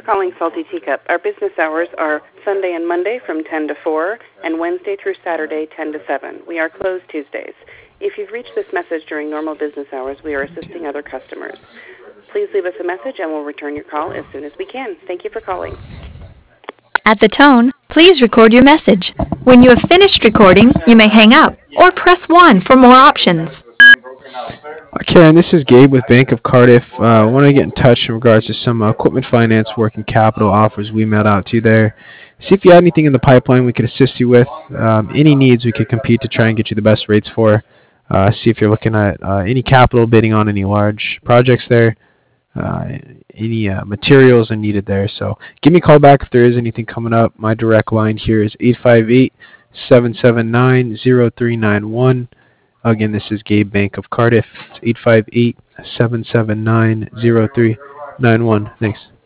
calling Salty Teacup. Our business hours are Sunday and Monday from 10 to 4 and Wednesday through Saturday 10 to 7. We are closed Tuesdays. If you've reached this message during normal business hours, we are assisting other customers. Please leave us a message and we'll return your call as soon as we can. Thank you for calling. At the tone, please record your message. When you have finished recording, you may hang up or press 1 for more options. Karen, this is Gabe with Bank of Cardiff. I want to get in touch in regards to some equipment finance working capital offers we mailed out to you there. See if you had anything in the pipeline we could assist you with. Any needs we could compete to try and get you the best rates for. See if you're looking at any capital bidding on any large projects there. Any materials are needed there. So give me a call back if there is anything coming up. My direct line here is 858-779-0391. Again, this is Gabe, Bank of Cardiff. It's 858-779-0391. Thanks.